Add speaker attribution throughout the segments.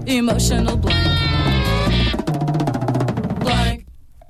Speaker 1: emotional blank. Blank.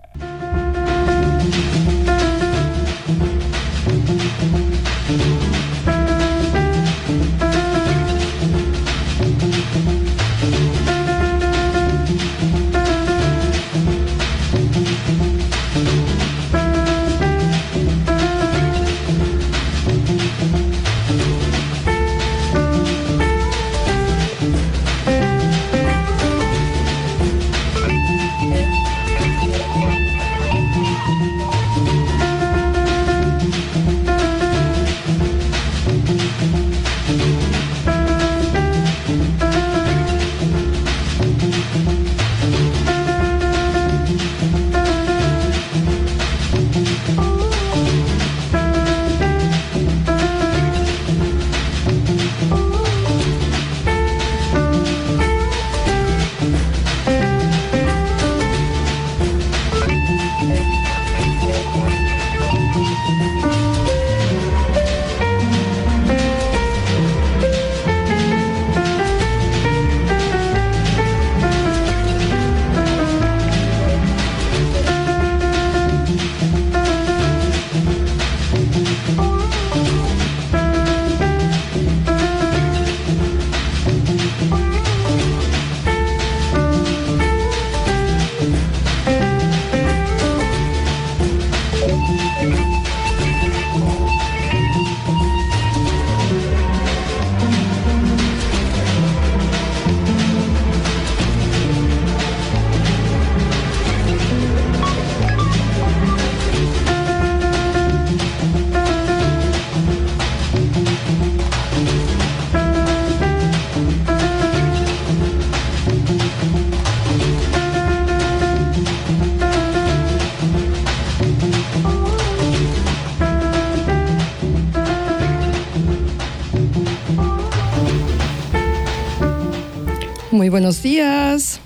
Speaker 2: Muy buenos días,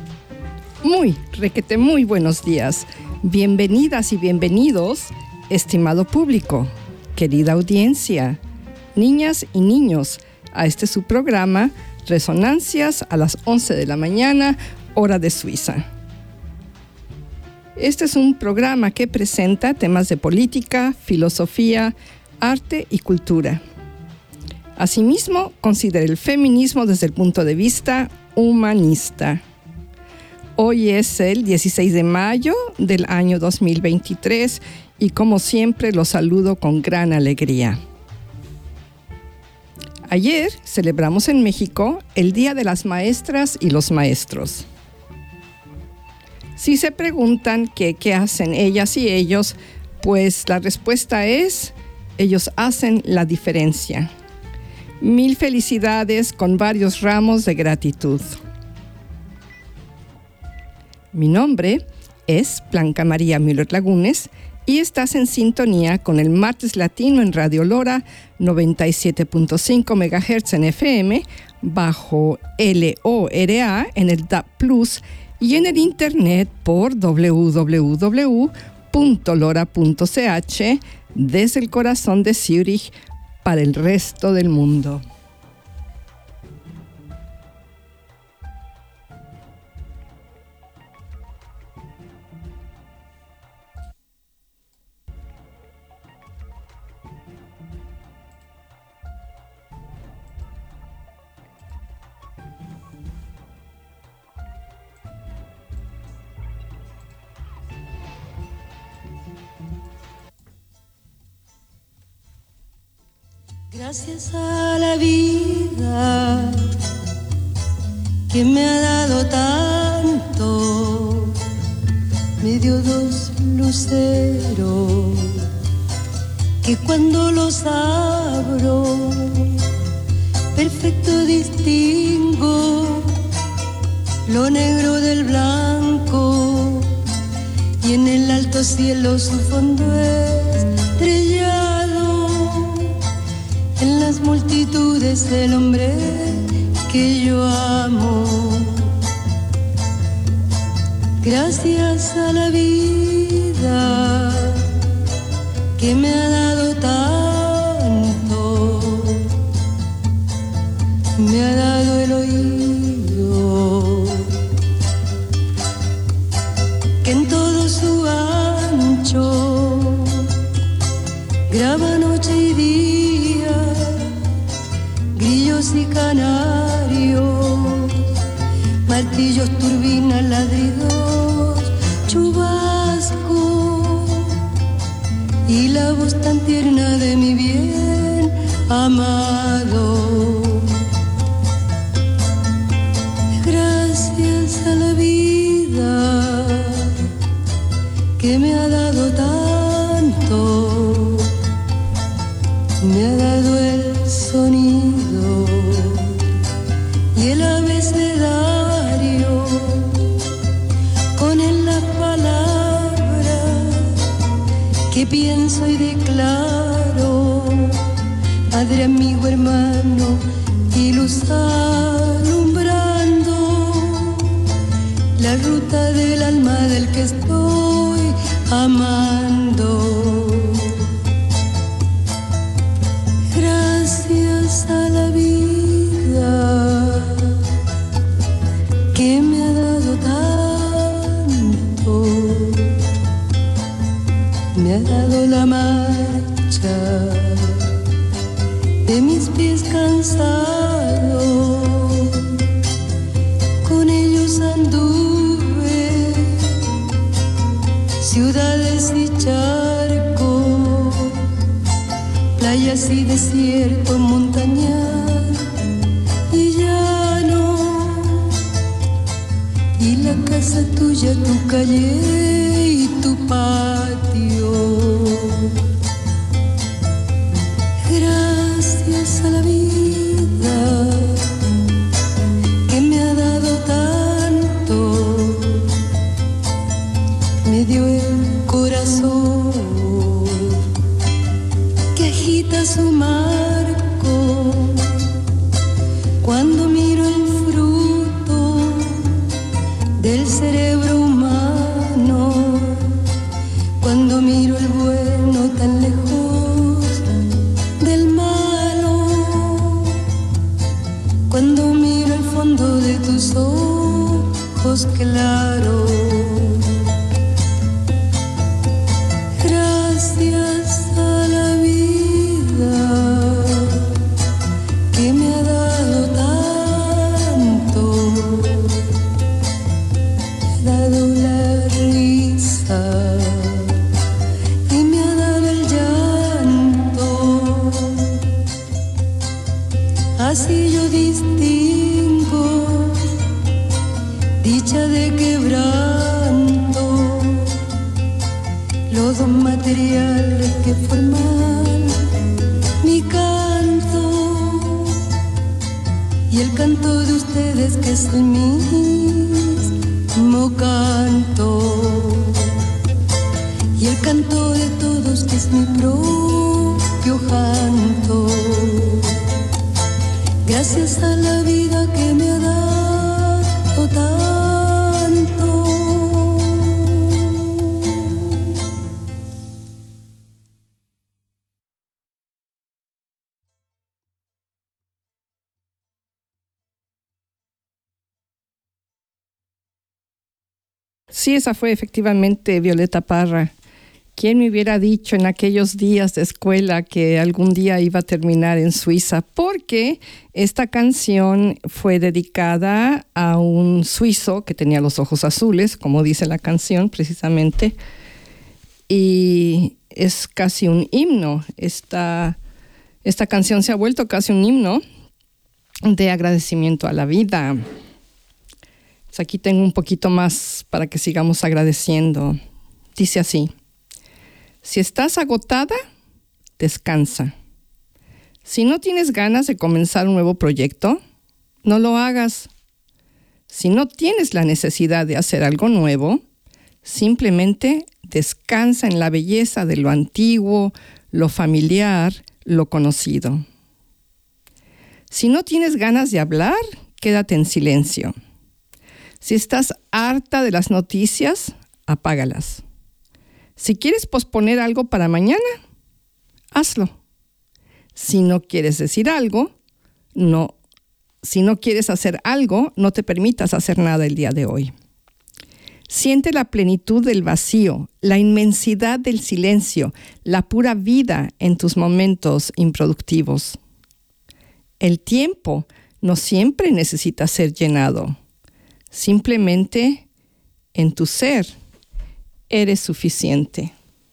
Speaker 2: muy buenos días. Bienvenidas y bienvenidos, estimado público, querida audiencia, niñas y niños, a este su programa Resonancias a las 11 de la mañana, hora de Suiza. Este es un programa que presenta temas de política, filosofía, arte y cultura. Asimismo, considera el feminismo desde el punto de vista humanista. Hoy es el 16 de mayo del año 2023 y como siempre los saludo con gran alegría. Ayer celebramos en México el Día de las Maestras y los Maestros. Si se preguntan qué hacen ellas y ellos, pues la respuesta es: ellos hacen la diferencia. Mil felicidades con varios ramos de gratitud. Mi nombre es Blanca María Müller Lagunes y estás en sintonía con el Martes Latino en Radio Lora 97.5 MHz en FM, bajo LORA en el DAB Plus y en el internet por www.lora.ch desde el corazón de Zúrich para el resto del mundo.
Speaker 3: Gracias a la vida que me ha dado tanto, me dio dos luceros que cuando los abro perfecto distingo lo negro del blanco y en el alto cielo su fondo estrellado. En las multitudes del hombre que yo amo. Gracias a la vida que me ha dado tanto, me ha dado el oído grillos, turbinas, ladridos, chubasco y la voz tan tierna de mi bien amado. Gracias a la vida que me ha dado tanto, me ha dado el sonido y el abecedario, con él las palabras que pienso y declaro, padre, amigo, hermano y luz alumbrando la ruta del alma del que estoy amando. Gracias a la vida que me ha dado tanto, me ha dado la marcha de mis pies cansados, con ellos anduve ciudades y charcos, playas y desiertos, montañas y llano, y la casa tuya, tu calle y tu patio. Gracias a la vida que me ha dado tanto, me dio el corazón que agita su marco cuando miro el fruto del cerebro humano, cuando miro el bueno tan lejos del malo, cuando miro el fondo de tus ojos claros. Gracias a la vida que me ha dado tanto, me ha dado la risa y me ha dado el llanto. Así yo distingo dicha de quebranto, los dos materiales que forman mi canto y el canto de ustedes que es el mismo canto, y el canto de todos que es mi propio canto. Gracias a la vida que me ha dado tanto.
Speaker 2: Sí, esa fue efectivamente Violeta Parra. ¿Quién me hubiera dicho en aquellos días de escuela que algún día iba a terminar en Suiza? Porque esta canción fue dedicada a un suizo que tenía los ojos azules, como dice la canción precisamente, y es casi un himno. Esta canción se ha vuelto casi un himno de agradecimiento a la vida. Pues aquí tengo un poquito más para que sigamos agradeciendo. Dice así: si estás agotada, descansa. Si no tienes ganas de comenzar un nuevo proyecto, no lo hagas. Si no tienes la necesidad de hacer algo nuevo, simplemente descansa en la belleza de lo antiguo, lo familiar, lo conocido. Si no tienes ganas de hablar, quédate en silencio. Si estás harta de las noticias, apágalas. Si quieres posponer algo para mañana, hazlo. Si no quieres decir algo, no. Si no quieres hacer algo, no te permitas hacer nada el día de hoy. Siente la plenitud del vacío, la inmensidad del silencio, la pura vida en tus momentos improductivos. El tiempo no siempre necesita ser llenado. Simplemente en tu ser eres suficiente.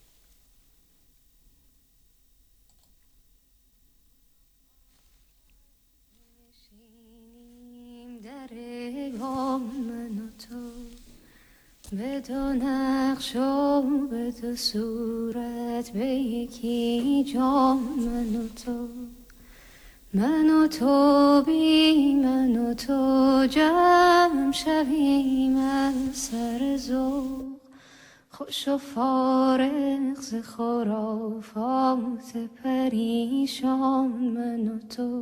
Speaker 3: به دو نقش و به دو صورت به یکی جام من و تو بی من و تو جمع شویم از سر ذوق خوش و فارغ ز خرافات پریشان من و تو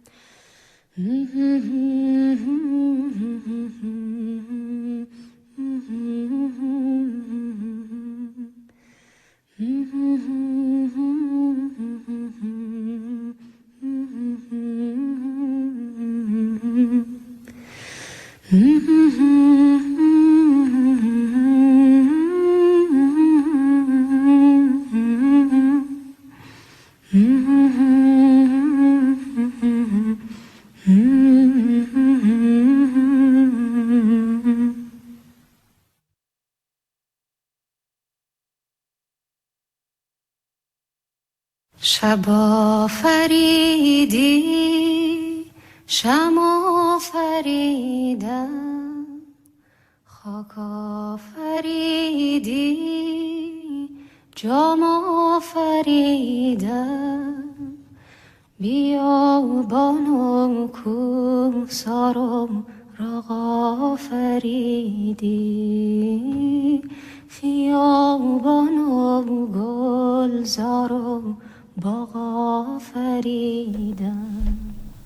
Speaker 3: شب آفریدی شم آفریدم خاک آفریدی جام آفریدم بیابان و کوهسار و راغ آفریدی خیابان و گلزار و باغ آفریدم.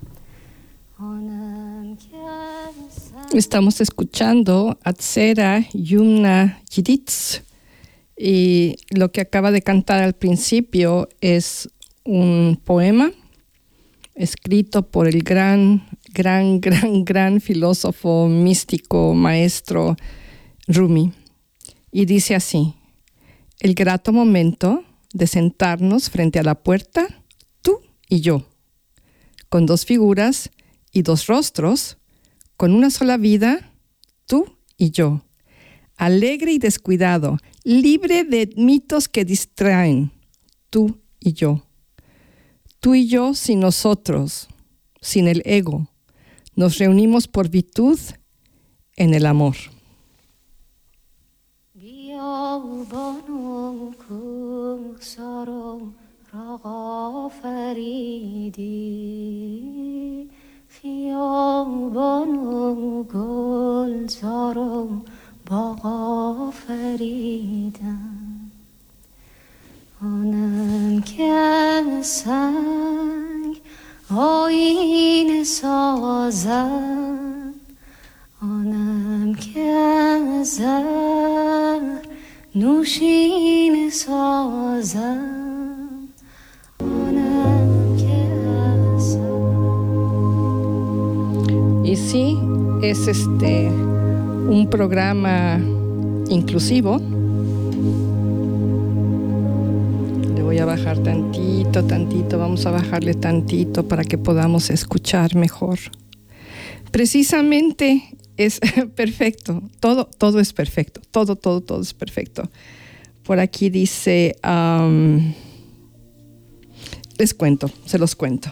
Speaker 2: Estamos escuchando Atzera Yumna Yiditz y lo que acaba de cantar al principio es un poema escrito por el gran filósofo místico maestro Rumi y dice así: el grato momento de sentarnos frente a la puerta, tú y yo, con dos figuras y dos rostros, con una sola vida, tú y yo, alegre y descuidado, libre de mitos que distraen, tú y yo sin nosotros, sin el ego, nos reunimos por virtud en el amor.
Speaker 3: خیابان و گلزار و باغ آفریدم آنم که از سنگ آینه سازم آنم که از زر نوشینه سازم آنم که از
Speaker 2: Y sí, es un programa inclusivo. Le voy a bajar tantito, vamos a bajarle tantito para que podamos escuchar mejor. Precisamente es perfecto, todo es perfecto, todo es perfecto. Por aquí dice, se los cuento.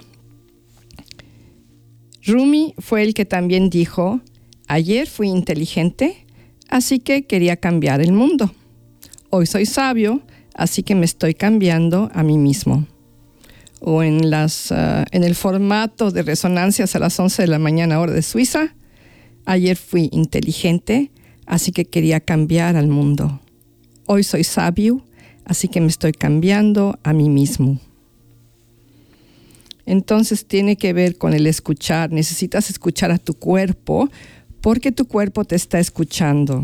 Speaker 2: Rumi fue el que también dijo: ayer fui inteligente, así que quería cambiar el mundo. Hoy soy sabio, así que me estoy cambiando a mí mismo. O en el formato de resonancias a las 11 de la mañana, hora de Suiza: ayer fui inteligente, así que quería cambiar al mundo. Hoy soy sabio, así que me estoy cambiando a mí mismo. Entonces tiene que ver con el escuchar. Necesitas escuchar a tu cuerpo porque tu cuerpo te está escuchando.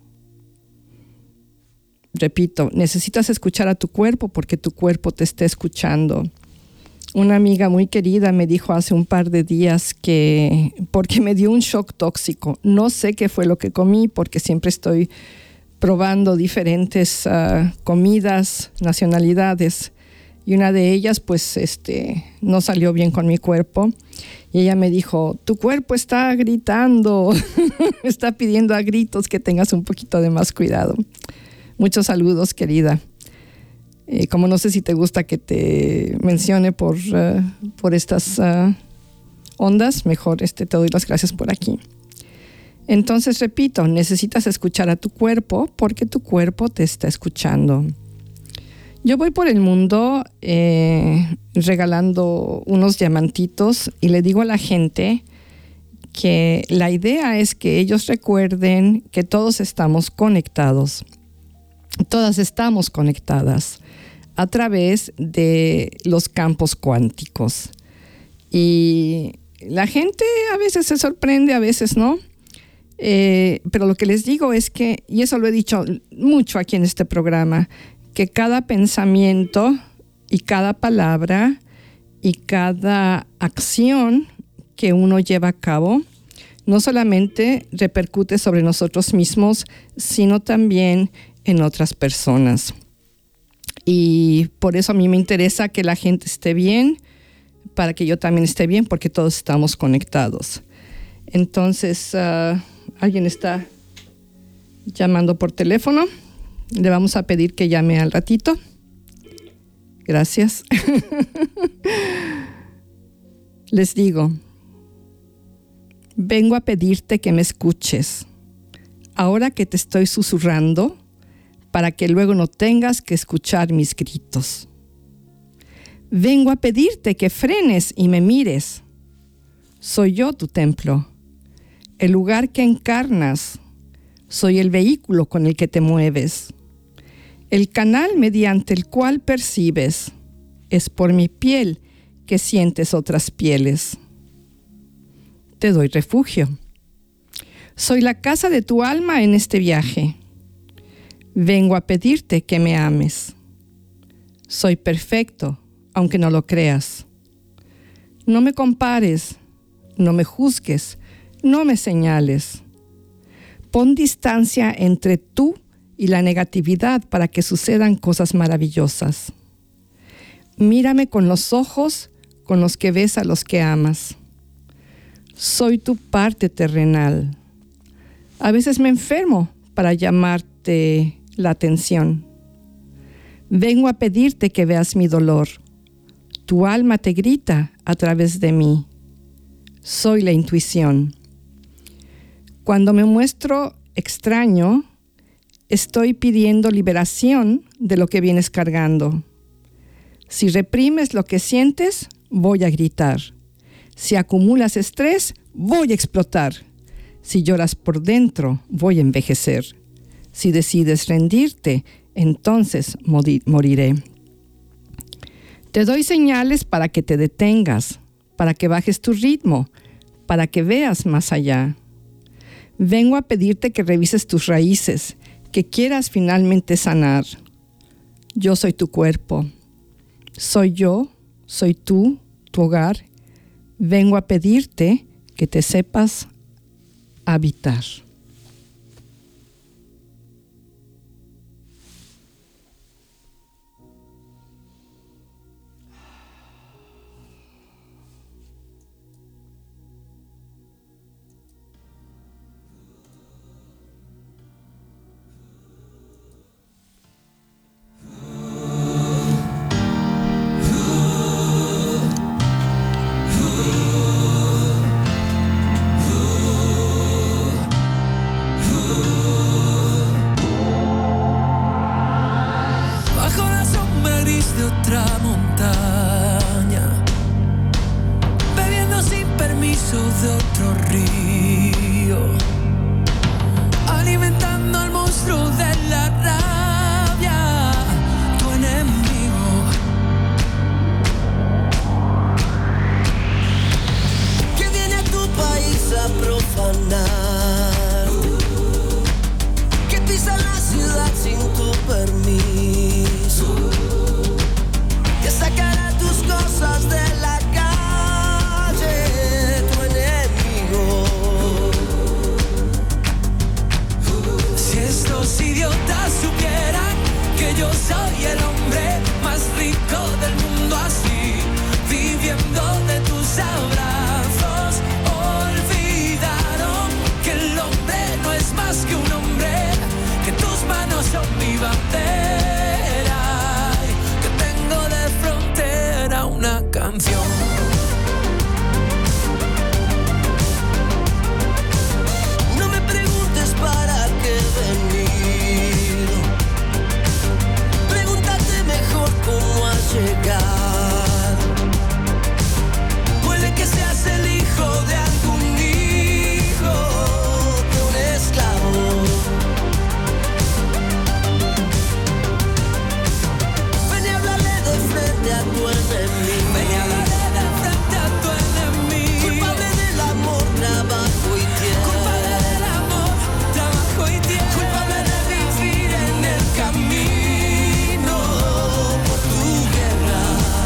Speaker 2: Repito, necesitas escuchar a tu cuerpo porque tu cuerpo te está escuchando. Una amiga muy querida me dijo hace un par de días que, porque me dio un shock tóxico, no sé qué fue lo que comí porque siempre estoy probando diferentes comidas, nacionalidades. y una de ellas pues no salió bien con mi cuerpo y ella me dijo, tu cuerpo está gritando, está pidiendo a gritos que tengas un poquito de más cuidado. Muchos saludos, querida. Como no sé si te gusta que te mencione por estas ondas, mejor te doy las gracias por aquí. Entonces, repito, necesitas escuchar a tu cuerpo porque tu cuerpo te está escuchando. Yo voy por el mundo regalando unos diamantitos y le digo a la gente que la idea es que ellos recuerden que todos estamos conectados. Todas estamos conectadas a través de los campos cuánticos. Y la gente a veces se sorprende, a veces no. Pero lo que les digo es que, y eso lo he dicho mucho aquí en este programa, que cada pensamiento y cada palabra y cada acción que uno lleva a cabo no solamente repercute sobre nosotros mismos, sino también en otras personas. Y por eso a mí me interesa que la gente esté bien, para que yo también esté bien, porque todos estamos conectados. Entonces, alguien está llamando por teléfono. Le vamos a pedir que llame al ratito. Gracias. Les digo, vengo a pedirte que me escuches. Ahora que te estoy susurrando, para que luego no tengas que escuchar mis gritos. Vengo a pedirte que frenes y me mires. Soy yo tu templo, el lugar que encarnas. Soy el vehículo con el que te mueves. El canal mediante el cual percibes. Es por mi piel que sientes otras pieles. Te doy refugio. Soy la casa de tu alma en este viaje. Vengo a pedirte que me ames. Soy perfecto, aunque no lo creas. No me compares, no me juzgues, no me señales. Pon distancia entre tú y la negatividad para que sucedan cosas maravillosas. Mírame con los ojos con los que ves a los que amas. Soy tu parte terrenal. A veces me enfermo para llamarte la atención. Vengo a pedirte que veas mi dolor. Tu alma te grita a través de mí. Soy la intuición. Cuando me muestro extraño, estoy pidiendo liberación de lo que vienes cargando. Si reprimes lo que sientes, voy a gritar. Si acumulas estrés, voy a explotar. Si lloras por dentro, voy a envejecer. Si decides rendirte, entonces moriré. Te doy señales para que te detengas, para que bajes tu ritmo, para que veas más allá. Vengo a pedirte que revises tus raíces, que quieras finalmente sanar. Yo soy tu cuerpo. Soy yo, soy tú, tu hogar. Vengo a pedirte que te sepas habitar.
Speaker 1: Idiotas supieran que yo soy el hombre más rico del mundo así, viviendo de tus abrazos. Olvidaron que el hombre no es más que un hombre, que tus manos son mi bandera, que tengo de frontera una canción. No me preguntes para qué venir, pregúntate mejor cómo has llegado. Puede que seas el hijo de algún hijo de un esclavo. Ven y háblale de frente a tu enemigo. Ven y háblale de frente a tu enemigo. Culpable del amor, trabajo y tierra. Culpable del amor, trabajo y tierra. Culpable de vivir en el camino por tu guerra.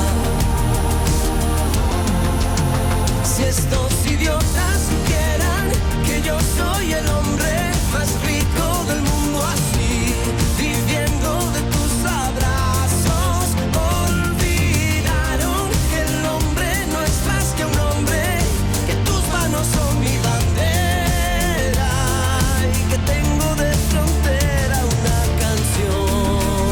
Speaker 1: Si estos idiotas supieran que yo soy el hombre más rico del mundo así, viviendo de tus abrazos. Olvidaron que el hombre no es más que un hombre, que tus manos son mi bandera y que tengo de frontera una canción.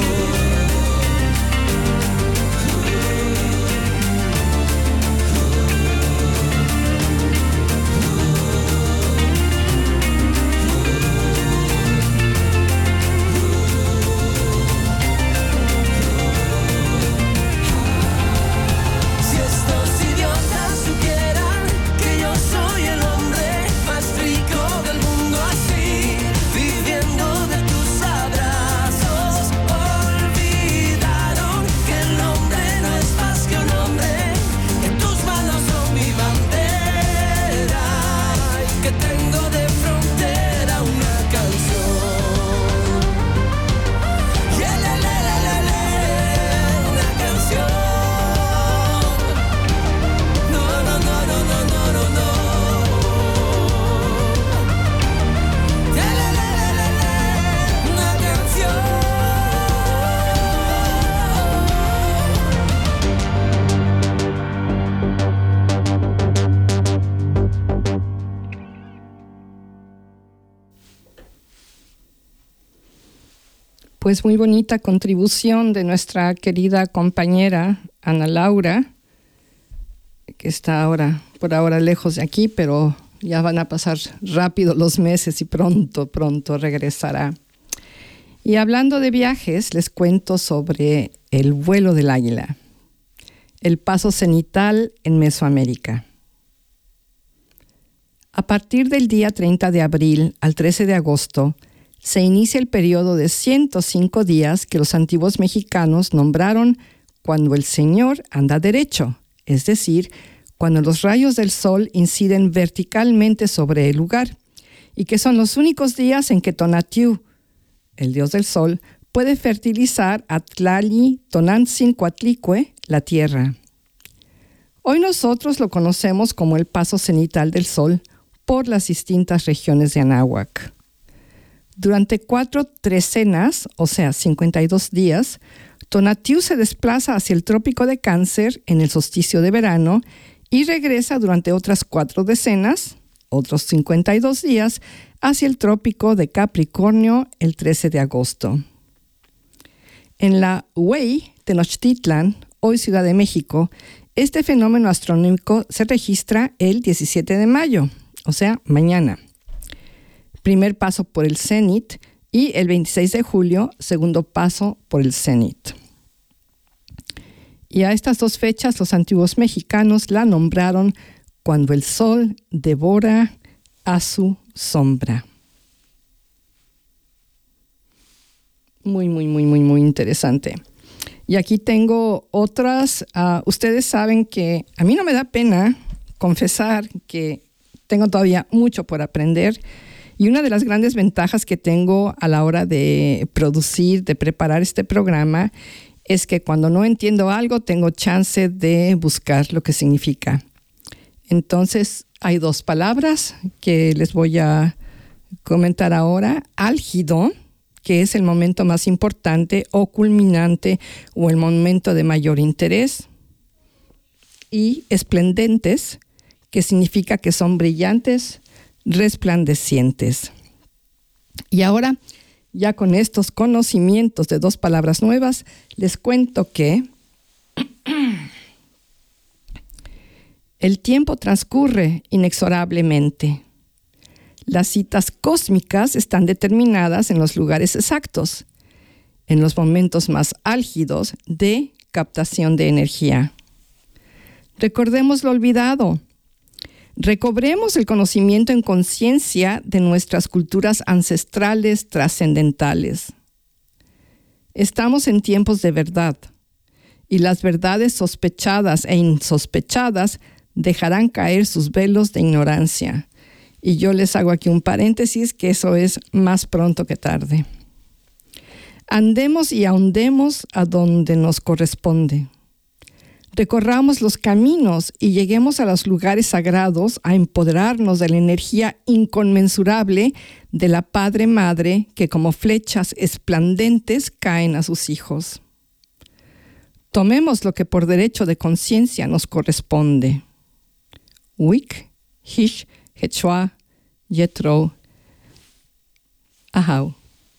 Speaker 1: Si estos idiotas supieran que yo soy el hombre más rico del mundo así, viviendo de tus abrazos. Olvidaron que el hombre no es más que un hombre, que tus manos son mi bandera y que tengo de frontera una canción. Una canción. No, no, no, no, no, no, no, no. Una canción.
Speaker 2: Pues muy bonita contribución de nuestra querida compañera Ana Laura, que está por ahora lejos de aquí, pero ya van a pasar rápido los meses y pronto regresará. Y hablando de viajes, les cuento sobre el vuelo del águila, el paso cenital en Mesoamérica. A partir del día 30 de abril al 13 de agosto, se inicia el periodo de 105 días que los antiguos mexicanos nombraron cuando el Señor anda derecho, es decir, cuando los rayos del sol inciden verticalmente sobre el lugar, y que son los únicos días en que Tonatiuh, el dios del sol, puede fertilizar a Tlali Tonantzin-Coatlicue, la tierra. Hoy nosotros lo conocemos como el paso cenital del sol por las distintas regiones de Anáhuac. Durante 4 trecenas, o sea, 52 días, Tonatiuh se desplaza hacia el trópico de Cáncer en el solsticio de verano y regresa durante otras 4 decenas, otros 52 días, hacia el trópico de Capricornio el 13 de agosto. En la Huey, Tenochtitlan, hoy Ciudad de México, este fenómeno astronómico se registra el 17 de mayo, o sea, mañana. Primer paso por el cenit, y el 26 de julio, segundo paso por el cenit. Y a estas 2 fechas los antiguos mexicanos la nombraron cuando el sol devora a su sombra. Muy interesante. Y aquí tengo otras. Ustedes saben que a mí no me da pena confesar que tengo todavía mucho por aprender. Y una de las grandes ventajas que tengo a la hora de producir, de preparar este programa, es que cuando no entiendo algo, tengo chance de buscar lo que significa. Entonces, hay 2 palabras que les voy a comentar ahora. Álgido, que es el momento más importante o culminante o el momento de mayor interés. Y esplendentes, que significa que son brillantes, resplandecientes. Y ahora, ya con estos conocimientos de 2 palabras nuevas, les cuento que el tiempo transcurre inexorablemente. Las citas cósmicas están determinadas en los lugares exactos, en los momentos más álgidos de captación de energía. Recordemos lo olvidado. Recobremos el conocimiento en conciencia de nuestras culturas ancestrales trascendentales. Estamos en tiempos de verdad, y las verdades sospechadas e insospechadas dejarán caer sus velos de ignorancia. Y yo les hago aquí un paréntesis, que eso es más pronto que tarde. Andemos y ahondemos a donde nos corresponde. Recorramos los caminos y lleguemos a los lugares sagrados a empoderarnos de la energía inconmensurable de la Padre Madre que como flechas esplandentes caen a sus hijos. Tomemos lo que por derecho de conciencia nos corresponde. Wik, Hish, Quechua, Yetro, Ahau.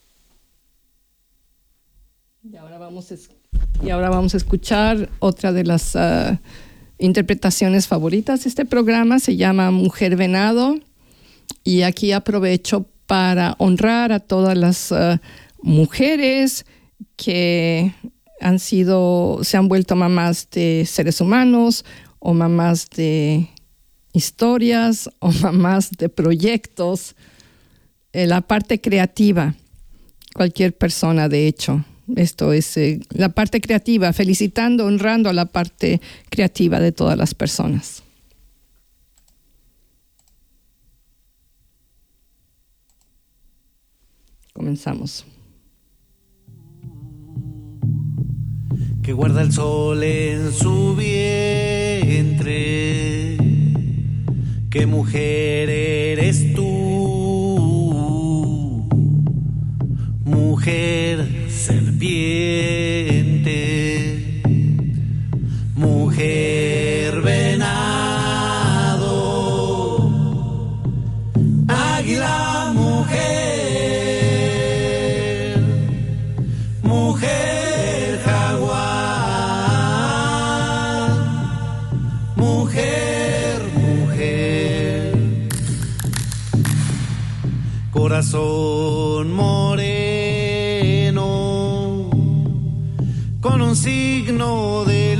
Speaker 2: Y ahora vamos a escuchar otra de las interpretaciones favoritas de este programa. Se llama Mujer Venado. Y aquí aprovecho para honrar a todas las mujeres que se han vuelto mamás de seres humanos o mamás de historias o mamás de proyectos. La parte creativa, cualquier persona de hecho. Esto es la parte creativa, felicitando, honrando a la parte creativa de todas las personas. Comenzamos.
Speaker 4: Que guarda el sol en su vientre. ¿Qué mujer eres tú? Mujer serpiente, mujer venado, águila mujer, mujer jaguar, mujer, mujer, corazón moreno con un signo de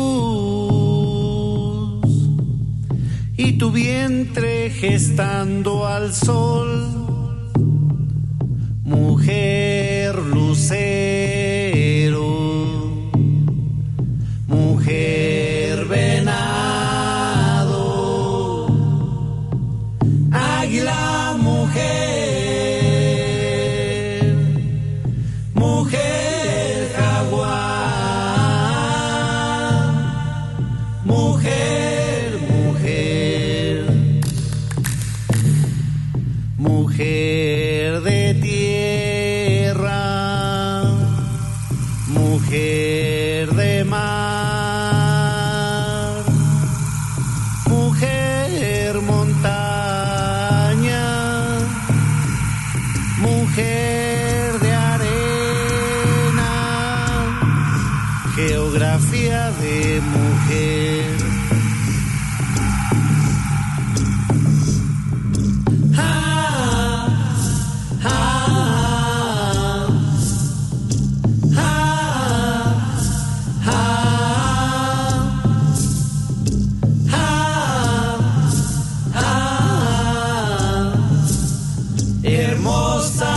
Speaker 4: luz y tu vientre gestando al sol, mujer lucero, mujer venado, águila mujer, mujer jaguar, mujer, mujer, mujer de tierra, mujer de mar, mujer montaña, mujer de arena, geografía de mujer. Hermosa